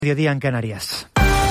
Mediodía en Canarias.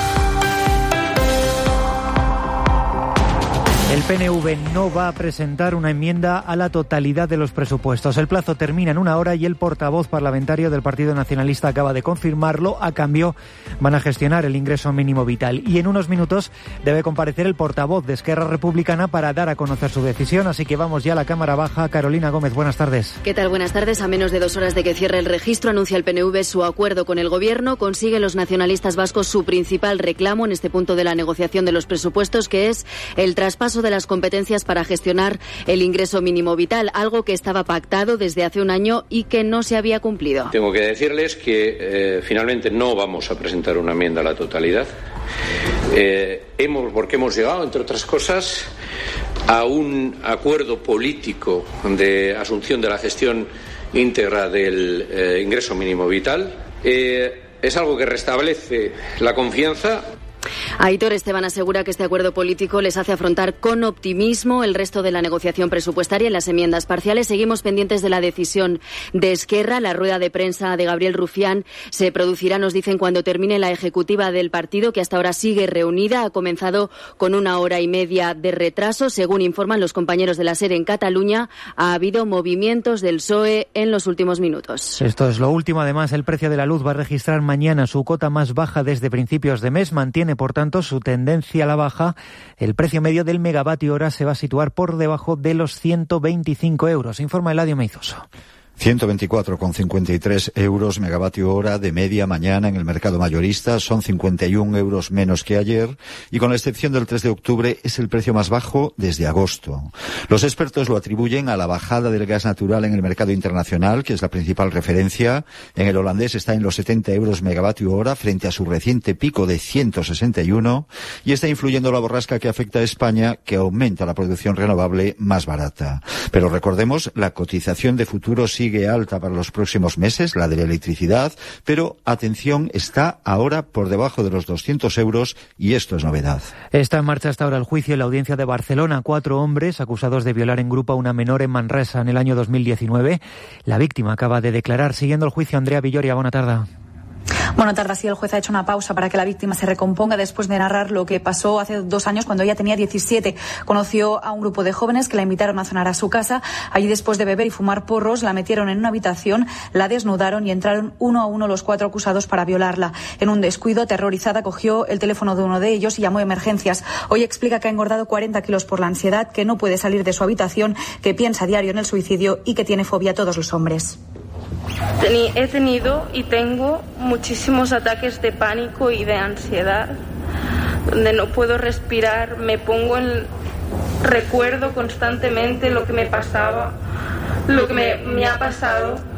El PNV no va a presentar una enmienda a la totalidad de los presupuestos. El plazo termina en 1 hora y el portavoz parlamentario del Partido Nacionalista acaba de confirmarlo. A cambio, van a gestionar el ingreso mínimo vital. Y en unos minutos debe comparecer el portavoz de Esquerra Republicana para dar a conocer su decisión. Así que vamos ya a la Cámara Baja. Carolina Gómez, buenas tardes. ¿Qué tal? Buenas tardes. A menos de 2 horas de que cierre el registro, anuncia el PNV su acuerdo con el Gobierno. Consiguen los nacionalistas vascos su principal reclamo en este punto de la negociación de los presupuestos, que es el traspaso de las competencias para gestionar el ingreso mínimo vital, algo que estaba pactado desde hace un año y que no se había cumplido. Tengo que decirles que finalmente no vamos a presentar una enmienda a la totalidad, porque hemos llegado, entre otras cosas, a un acuerdo político de asunción de la gestión íntegra del ingreso mínimo vital. Es algo que restablece la confianza. Aitor Esteban asegura que este acuerdo político les hace afrontar con optimismo el resto de la negociación presupuestaria en las enmiendas parciales. Seguimos pendientes de la decisión de Esquerra. La rueda de prensa de Gabriel Rufián se producirá, nos dicen, cuando termine la ejecutiva del partido, que hasta ahora sigue reunida. Ha comenzado con 1 hora y media de retraso. Según informan los compañeros de la SER en Cataluña, ha habido movimientos del PSOE en los últimos minutos. Esto es lo último. Además, el precio de la luz va a registrar mañana su cota más baja desde principios de mes. Mantiene, por tanto, su tendencia a la baja. El precio medio del megavatio hora se va a situar por debajo de los 125 euros, informa Eladio Meizoso. 124,53 euros megavatio hora de media mañana en el mercado mayorista, son 51 euros menos que ayer y con la excepción del 3 de octubre es el precio más bajo desde agosto. Los expertos lo atribuyen a la bajada del gas natural en el mercado internacional, que es la principal referencia. En el holandés está en los 70 euros megavatio hora frente a su reciente pico de 161 y está influyendo la borrasca que afecta a España, que aumenta la producción renovable más barata. Pero recordemos, la cotización de futuros sigue alta para los próximos meses, la de la electricidad, pero atención, está ahora por debajo de los 200 euros y esto es novedad. Está en marcha hasta ahora el juicio en la audiencia de Barcelona. 4 hombres acusados de violar en grupo a una menor en Manresa en el año 2019. La víctima acaba de declarar. Siguiendo el juicio, Andrea Villoria, buena tarde. Buenas tardes. Sí, el juez ha hecho una pausa para que la víctima se recomponga después de narrar lo que pasó hace 2 años cuando ella tenía 17. Conoció a un grupo de jóvenes que la invitaron a cenar a su casa. Allí, después de beber y fumar porros, la metieron en una habitación, la desnudaron y entraron uno a uno los 4 acusados para violarla. En un descuido, aterrorizada, cogió el teléfono de uno de ellos y llamó a emergencias. Hoy explica que ha engordado 40 kilos por la ansiedad, que no puede salir de su habitación, que piensa a diario en el suicidio y que tiene fobia a todos los hombres. He tenido y tengo muchísimos ataques de pánico y de ansiedad, donde no puedo respirar, recuerdo constantemente lo que me pasaba, lo que me ha pasado.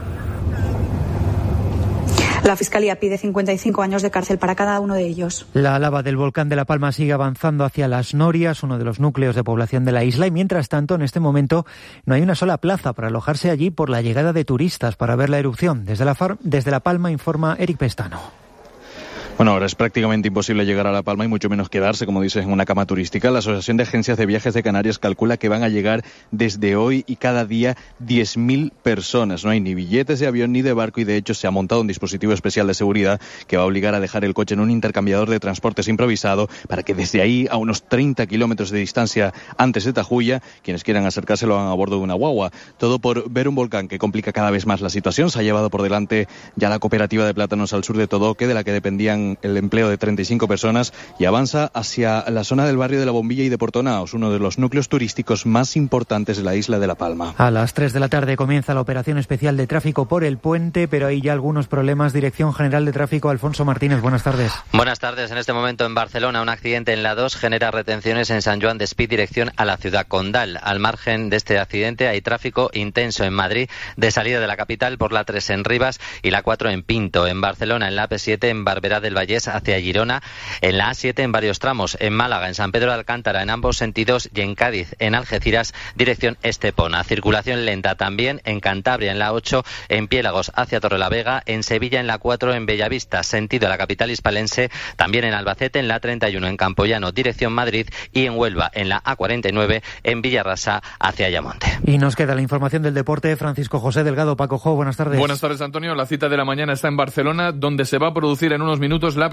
La Fiscalía pide 55 años de cárcel para cada uno de ellos. La lava del volcán de La Palma sigue avanzando hacia Las Norias, uno de los núcleos de población de la isla, y mientras tanto, en este momento, no hay una sola plaza para alojarse allí por la llegada de turistas para ver la erupción. Desde La Palma informa Eric Pestano. Bueno, ahora es prácticamente imposible llegar a La Palma y mucho menos quedarse, como dices, en una cama turística. La Asociación de Agencias de Viajes de Canarias calcula que van a llegar desde hoy y cada día 10.000 personas. No hay ni billetes de avión ni de barco y de hecho se ha montado un dispositivo especial de seguridad que va a obligar a dejar el coche en un intercambiador de transportes improvisado para que desde ahí, a unos 30 kilómetros de distancia antes de Tajuya, quienes quieran acercarse lo hagan a bordo de una guagua. Todo por ver un volcán que complica cada vez más la situación. Se ha llevado por delante ya la cooperativa de plátanos al sur de Todoque, de la que dependían el empleo de 35 personas, y avanza hacia la zona del barrio de La Bombilla y de Portonaos, uno de los núcleos turísticos más importantes de la isla de La Palma. A las 3 de la tarde comienza la operación especial de tráfico por el puente, pero hay ya algunos problemas. Dirección General de Tráfico, Alfonso Martínez, buenas tardes. Buenas tardes. En este momento en Barcelona, un accidente en la 2 genera retenciones en Sant Joan d'Espí, dirección a la ciudad condal. Al margen de este accidente hay tráfico intenso en Madrid, de salida de la capital por la 3 en Rivas y la 4 en Pinto. En Barcelona, en la AP7 en Barberá del Vallès hacia Girona, en la A7 en varios tramos, en Málaga, en San Pedro de Alcántara en ambos sentidos y en Cádiz, en Algeciras, dirección Estepona. Circulación lenta también en Cantabria, en la 8, en Piélagos hacia Torrelavega, en Sevilla en la 4, en Bellavista, sentido a la capital hispalense, también en Albacete, en la 31, en Campoyano, dirección Madrid, y en Huelva, en la A49, en Villarrasa hacia Ayamonte. Y nos queda la información del deporte. Francisco José Delgado, Paco Jo, buenas tardes. Buenas tardes, Antonio. La cita de la mañana está en Barcelona, donde se va a producir en unos minutos minutos la